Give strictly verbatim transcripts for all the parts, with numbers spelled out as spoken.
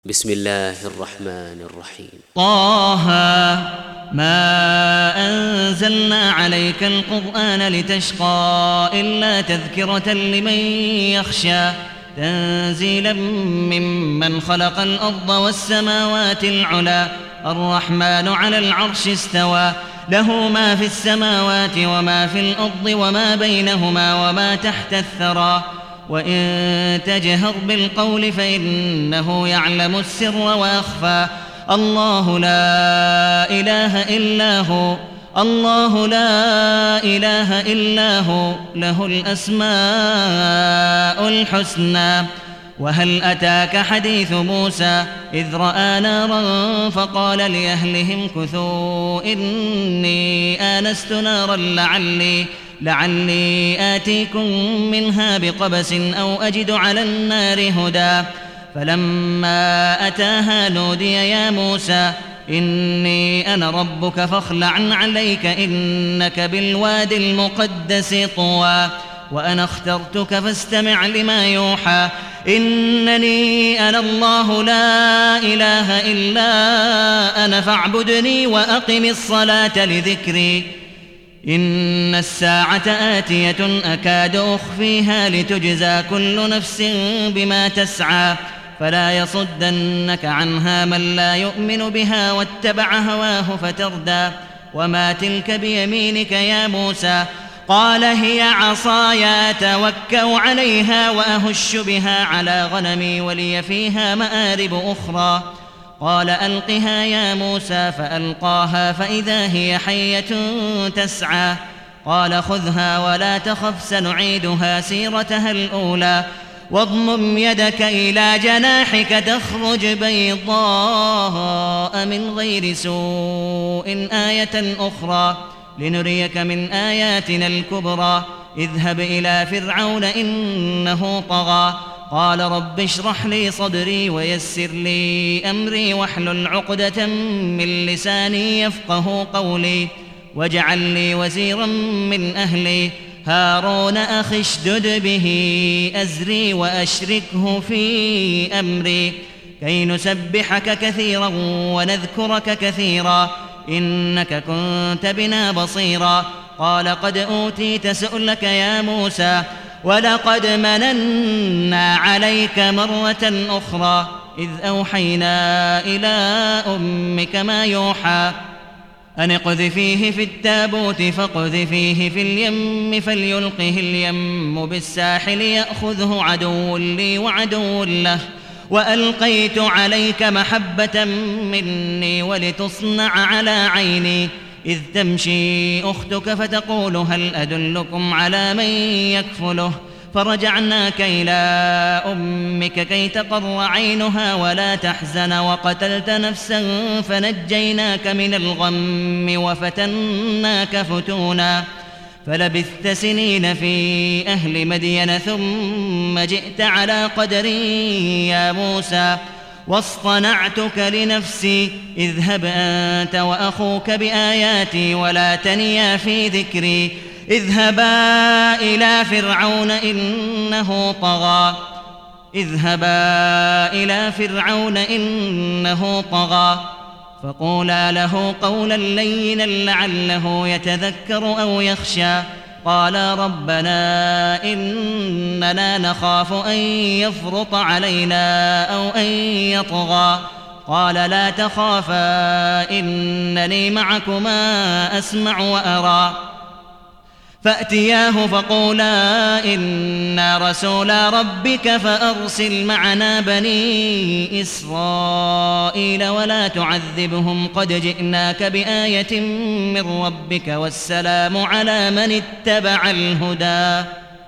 بسم الله الرحمن الرحيم. طه ما أنزلنا عليك القرآن لتشقى إلا تذكرة لمن يخشى تنزيلا ممن خلق الأرض والسماوات العلى الرحمن على العرش استوى له ما في السماوات وما في الأرض وما بينهما وما تحت الثرى وإن تجهر بالقول فإنه يعلم السر وأخفى الله لا إله إلا هو الله لا إله إلا هو له الأسماء الحسنى. وهل أتاك حديث موسى إذ رأى نارا فقال لأهلهم كثوا إني آنست نارا لعلي لعلي آتيكم منها بقبس أو أجد على النار هدى فلما أتاها نودي يا موسى إني أنا ربك فاخلع عليك إنك بالوادي المقدس طوى وأنا اخترتك فاستمع لما يوحى إنني أنا الله لا إله إلا أنا فاعبدني وأقم الصلاة لذكري إن الساعة آتية أكاد أخفيها لتجزى كل نفس بما تسعى فلا يصدنك عنها من لا يؤمن بها واتبع هواه فتردى وما تلك بيمينك يا موسى قال هي عصاي أتوكأ عليها وأهش بها على غنمي ولي فيها مآرب أخرى قال ألقها يا موسى فألقاها فإذا هي حية تسعى قال خذها ولا تخف سنعيدها سيرتها الأولى واضمم يدك إلى جناحك تخرج بيضاء من غير سوء آية أخرى لنريك من آياتنا الكبرى اذهب إلى فرعون إنه طغى قال رب اشرح لي صدري ويسر لي أمري واحلل عقدة من لساني يفقه قولي واجعل لي وزيرا من أهلي هارون أخي اشدد به أزري وأشركه في أمري كي نسبحك كثيرا ونذكرك كثيرا إنك كنت بنا بصيرا قال قد أوتيت سؤلك يا موسى ولقد مننا عليك مرة أخرى إذ أوحينا إلى أمك ما يوحى أن اقذفيه في التابوت فاقذفيه في اليم فليلقه اليم بالساحل يأخذه عدو لي وعدو له وألقيت عليك محبة مني ولتصنع على عيني إذ تمشي أختك فتقول هل أدلكم على من يكفله فرجعناك إلى أمك كي تقر عينها ولا تحزن وقتلت نفسا فنجيناك من الغم وفتناك فتونا فلبثت سنين في أهل مدين ثم جئت على قدر يا موسى واصطنعتك لنفسي اذهب أنت وأخوك بآياتي ولا تنيا في ذكري اذهبا إلى فرعون إنه طغى اذهبا إلى فرعون إنه طغى فقولا له قولا لينا لعله يتذكر أو يخشى قالا ربنا إننا نخاف أن يفرط علينا أو أن يطغى قال لا تخافا إنني معكما أسمع وأرى فأتياه فقولا إنا رسولا ربك فأرسل معنا بني إسرائيل ولا تعذبهم قد جئناك بآية من ربك والسلام على من اتبع الهدى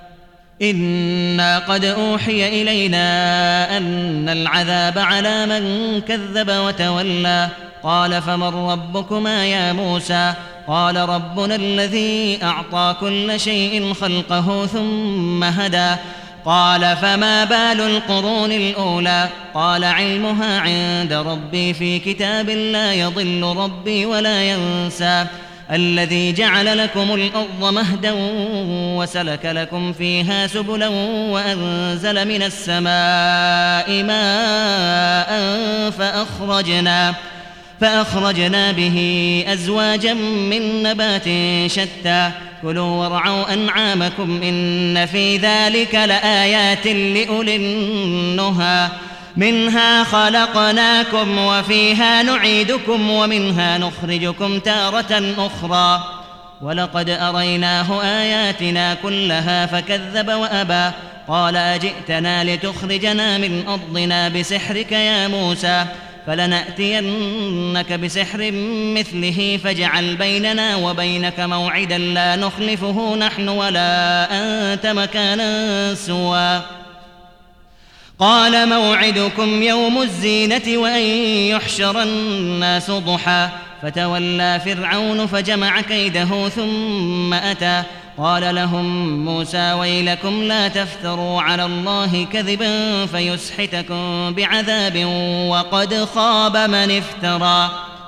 إنا قد أوحي إلينا أن العذاب على من كذب وتولى قال فمن ربكما يا موسى قال ربنا الذي أعطى كل شيء خلقه ثم هدى قال فما بال القرون الأولى قال علمها عند ربي في كتاب لا يضل ربي ولا ينسى الذي جعل لكم الأرض مهدا وسلك لكم فيها سبلا وأنزل من السماء ماء فأخرجنا فأخرجنا به أزواجا من نبات شتى كلوا وارعوا أنعامكم إن في ذلك لآيات لأولي النهى منها خلقناكم وفيها نعيدكم ومنها نخرجكم تارة أخرى ولقد أريناه آياتنا كلها فكذب وأبى قال أجئتنا لتخرجنا من أرضنا بسحرك يا موسى فلنأتينك بسحر مثله فاجعل بيننا وبينك موعدا لا نخلفه نحن ولا أنت مكانا سوى قال موعدكم يوم الزينة وأن يحشر الناس ضحى فتولى فرعون فجمع كيده ثم أتى قال لهم موسى ويلكم لا تفتروا على الله كذبا فيسحتكم بعذاب وقد خاب من افترى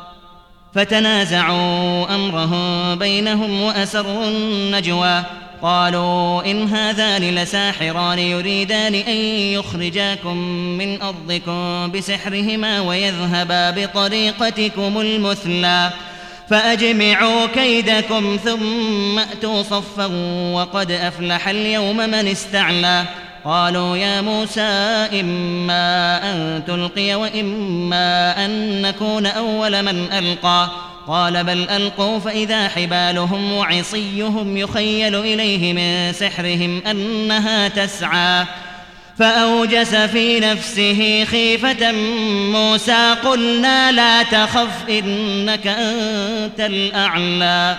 فتنازعوا أمرهم بينهم وأسروا النجوى قالوا إن هذان لساحران يريدان أن يخرجاكم من أرضكم بسحرهما ويذهبا بطريقتكم المثلى فأجمعوا كيدكم ثم أتوا صفا وقد أفلح اليوم من استعلى قالوا يا موسى إما أن تلقي وإما أن نكون أول من ألقى قال بل ألقوا فإذا حبالهم وعصيهم يخيل إليه من سحرهم أنها تسعى فأوجس في نفسه خيفة موسى قلنا لا تخف إنك أنت الأعلى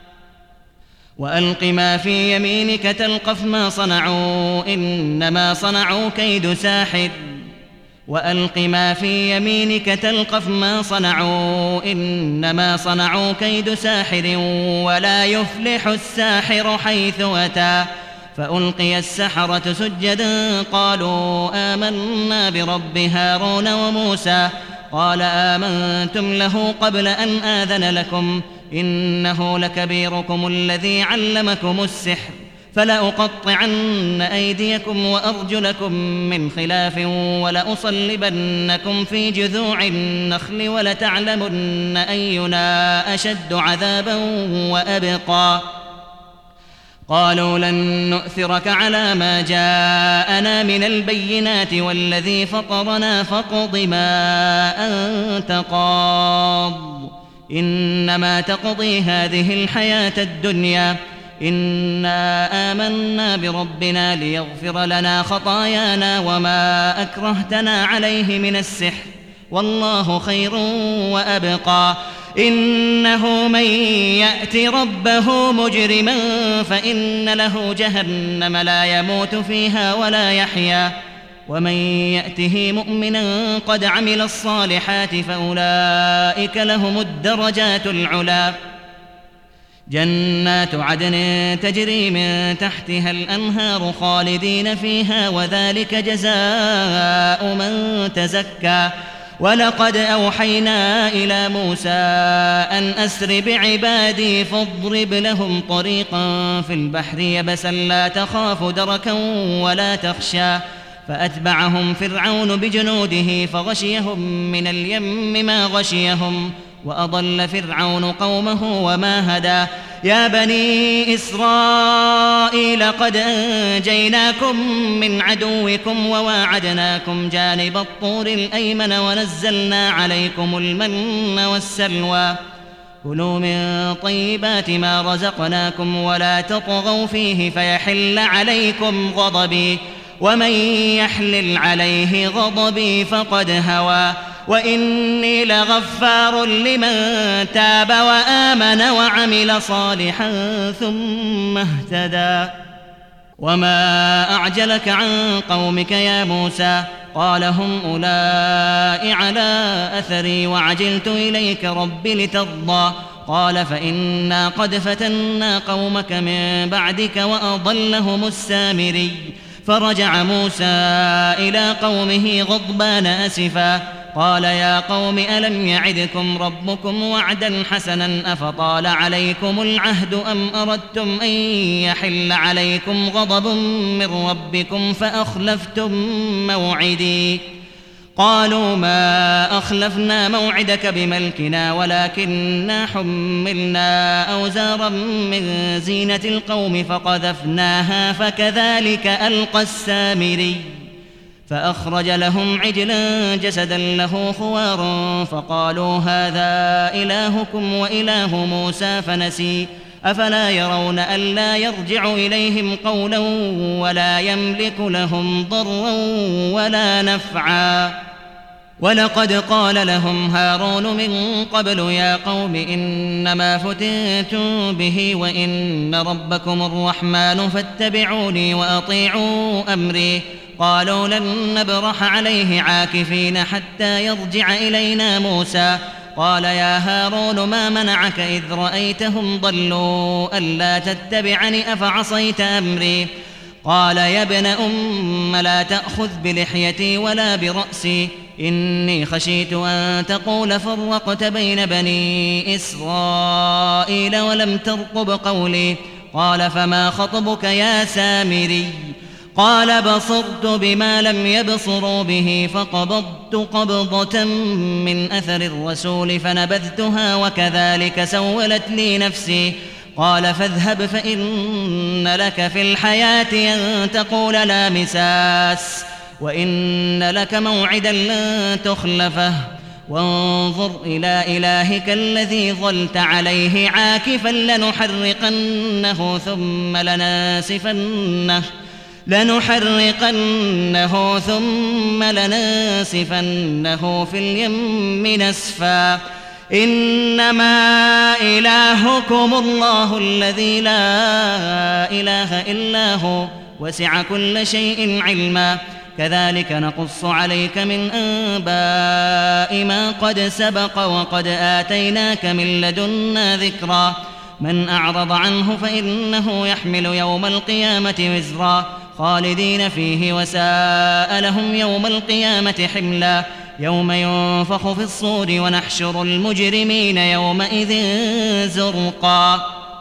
وألق ما في يمينك تلقف ما صنعوا إنما صنعوا كيد ساحر وألق ما في يمينك تلقف ما صنعوا إنما صنعوا كيد ساحر ولا يفلح الساحر حيث أتى فألقي السحرة سجدا قالوا آمنا برب هارون وموسى قال آمنتم له قبل أن آذن لكم إنه لكبيركم الذي علمكم السحر فلأقطعن أيديكم وأرجلكم من خلاف ولأصلبنكم في جذوع النخل ولتعلمن أينا أشد عذابا وأبقى قالوا لن نؤثرك على ما جاءنا من البينات والذي فطرنا فاقض ما أنت قاض إنما تقضي هذه الحياة الدنيا إنا آمنا بربنا ليغفر لنا خطايانا وما أكرهتنا عليه من السحر والله خير وأبقى إنه من يأت ربه مجرما فإن له جهنم لا يموت فيها ولا يحيا ومن يأته مؤمنا قد عمل الصالحات فأولئك لهم الدرجات العلى جنات عدن تجري من تحتها الأنهار خالدين فيها وذلك جزاء من تزكى ولقد أوحينا إلى موسى أن أسر بعبادي فاضرب لهم طريقا في البحر يبسا لا تخاف دركا ولا تخشى فأتبعهم فرعون بجنوده فغشيهم من اليم ما غشيهم وأضل فرعون قومه وما هدى يا بني إسرائيل قد أنجيناكم من عدوكم وواعدناكم جانب الطور الأيمن ونزلنا عليكم المن والسلوى كلوا من طيبات ما رزقناكم ولا تطغوا فيه فيحل عليكم غضبي ومن يحلل عليه غضبي فقد هوى وإني لغفار لمن تاب وآمن وعمل صالحا ثم اهتدى وما أعجلك عن قومك يا موسى قال هم أولئك على أثري وعجلت إليك رب لترضى قال فإنا قد فتنا قومك من بعدك وأضلهم السامري فرجع موسى إلى قومه غضبان أسفا قال يا قوم ألم يعدكم ربكم وعدا حسنا أفطال عليكم العهد أم أردتم أن يحل عليكم غضب من ربكم فأخلفتم موعدي قالوا ما أخلفنا موعدك بملكنا ولكننا حملنا أوزارا من زينة القوم فقذفناها فكذلك ألقى السامري فأخرج لهم عجلا جسدا له خوار فقالوا هذا إلهكم وإله موسى فنسي أفلا يرون ألا يرجع إليهم قولا ولا يملك لهم ضرا ولا نفعا ولقد قال لهم هارون من قبل يا قوم إنما فتنتم به وإن ربكم الرحمن فاتبعوني وأطيعوا أمري قالوا لن نبرح عليه عاكفين حتى يرجع إلينا موسى قال يا هارون ما منعك إذ رأيتهم ضلوا ألا تتبعني أفعصيت أمري قال يا ابن أم لا تأخذ بلحيتي ولا برأسي إني خشيت أن تقول فرقت بين بني إسرائيل ولم ترقب قولي قال فما خطبك يا سامري قال بصرت بما لم يبصروا به فقبضت قبضة من أثر الرسول فنبذتها وكذلك سولت لي نفسي قال فاذهب فإن لك في الحياة أن تقول لا مساس وإن لك موعدا لن تخلفه وانظر إلى إلهك الذي ظلت عليه عاكفا لنحرقنه ثم لناسفنه لنحرقنه ثم لننسفنه في اليم نسفا إنما إلهكم الله الذي لا إله إلا هو وسع كل شيء علما كذلك نقص عليك من أنباء ما قد سبق وقد آتيناك من لدنا ذكرا من أعرض عنه فإنه يحمل يوم القيامة وزرا خالدين فيه وساء لهم يوم القيامة حملا يوم ينفخ في الصور ونحشر المجرمين يومئذ زرقا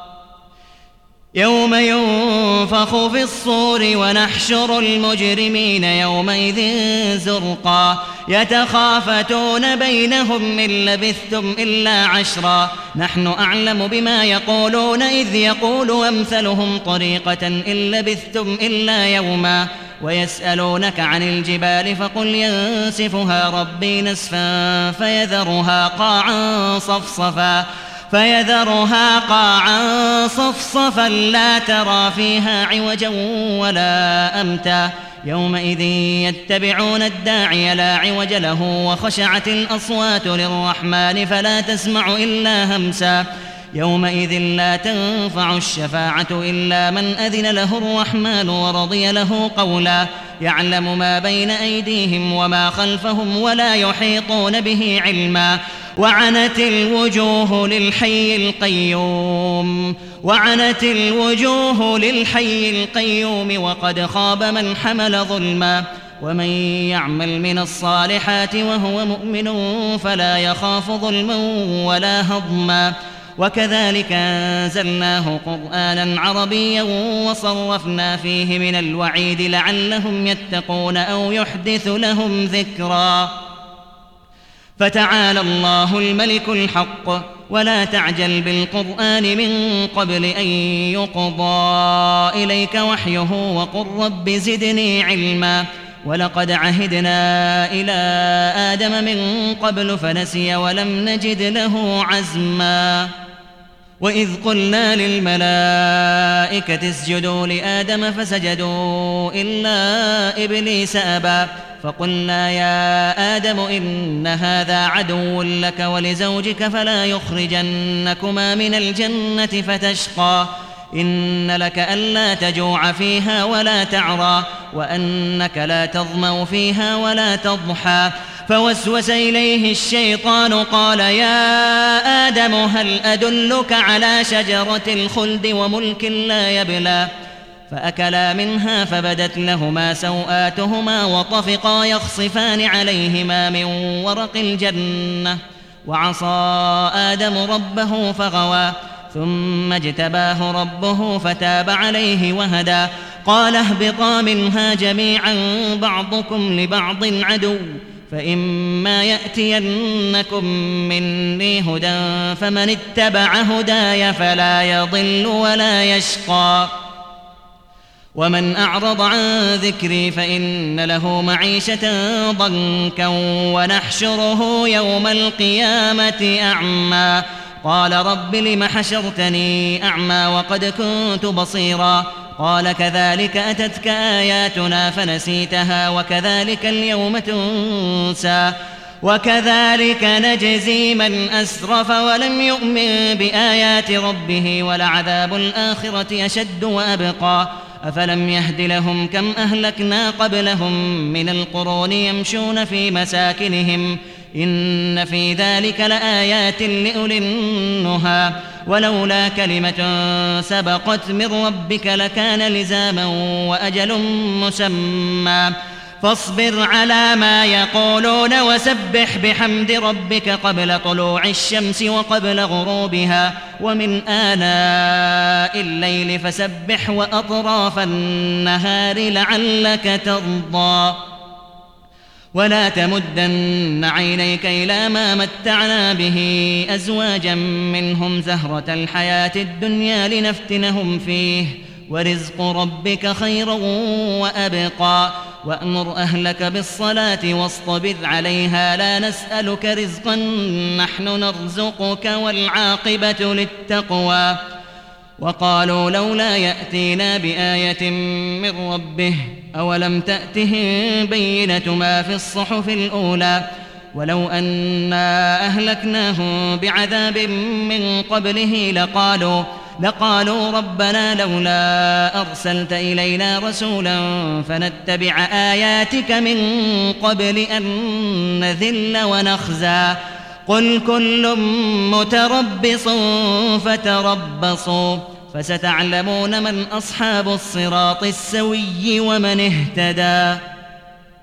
يوم ينفخ في الصور ونحشر المجرمين يومئذ زرقا يتخافتون بينهم إن لبثتم إلا عشرا نحن أعلم بما يقولون إذ يقول أمثلهم طريقة إن لبثتم إلا يوما ويسألونك عن الجبال فقل ينسفها ربي نسفا فيذرها قاعا صفصفا فيذرها قاعا صفصفا لا ترى فيها عوجا ولا أمتا يومئذ يتبعون الداعي لا عوج له وخشعت الأصوات للرحمن فلا تسمع إلا همسا يومئذ لا تنفع الشفاعة إلا من أذن له الرحمن ورضي له قولا يعلم ما بين أيديهم وما خلفهم ولا يحيطون به علما وعنت الوجوه للحي القيوم وعنت الوجوه للحي القيوم وقد خاب من حمل ظلما ومن يعمل من الصالحات وهو مؤمن فلا يخاف ظلما ولا هضما وكذلك أنزلناه قرآنا عربيا وصرفنا فيه من الوعيد لعلهم يتقون أو يحدث لهم ذكرا فتعالى الله الملك الحق ولا تعجل بالقرآن من قبل أن يقضى إليك وحيه وقل رب زدني علما ولقد عهدنا إلى آدم من قبل فنسي ولم نجد له عزما وإذ قلنا للملائكة اسجدوا لآدم فسجدوا إلا إبليس أبى فقلنا يا آدم إن هذا عدو لك ولزوجك فلا يخرجنكما من الجنة فتشقى إن لك ألا تجوع فيها ولا تعرى وأنك لا تظمأ فيها ولا تضحى فوسوس إليه الشيطان قال يا آدم هل أدلك على شجرة الخلد وملك لا يبلى فأكلا منها فبدت لهما سوآتهما وطفقا يخصفان عليهما من ورق الجنة وعصى آدم ربه فغوى ثم اجتباه ربه فتاب عليه وهدى قال اهبطا منها جميعا بعضكم لبعض عدو فإما يأتينكم مني هدى فمن اتبع هداي فلا يضل ولا يشقى ومن أعرض عن ذكري فإن له معيشة ضنكا ونحشره يوم القيامة أعمى قال رب لم حشرتني أعمى وقد كنت بصيرا قال كذلك أتتك آياتنا فنسيتها وكذلك اليوم تنسى وكذلك نجزي من أسرف ولم يؤمن بآيات ربه ولعذاب الآخرة أشد وأبقى أفلم يهد لهم كم أهلكنا قبلهم من القرون يمشون في مساكنهم إن في ذلك لآيات لأولي النهى ولولا كلمة سبقت من ربك لكان لزاما وأجل مسمى فاصبر على ما يقولون وسبح بحمد ربك قبل طلوع الشمس وقبل غروبها ومن آناء الليل فسبح وأطراف النهار لعلك ترضى ولا تمدن عينيك إلى ما متعنا به أزواجا منهم زهرة الحياة الدنيا لنفتنهم فيه ورزق ربك خير وأبقى وأمر أهلك بالصلاة واصطبر عليها لا نسألك رزقا نحن نرزقك والعاقبة للتقوى وقالوا لولا يأتينا بآية من ربه أولم تأتهم بينة ما في الصحف الأولى ولو أنا أهلكناهم بعذاب من قبله لقالوا لقالوا ربنا لولا أرسلت إلينا رسولا فنتبع آياتك من قبل أن نذل ونخزى قل كل متربص فتربصوا فستعلمون من أصحاب الصراط السوي ومن اهتدى.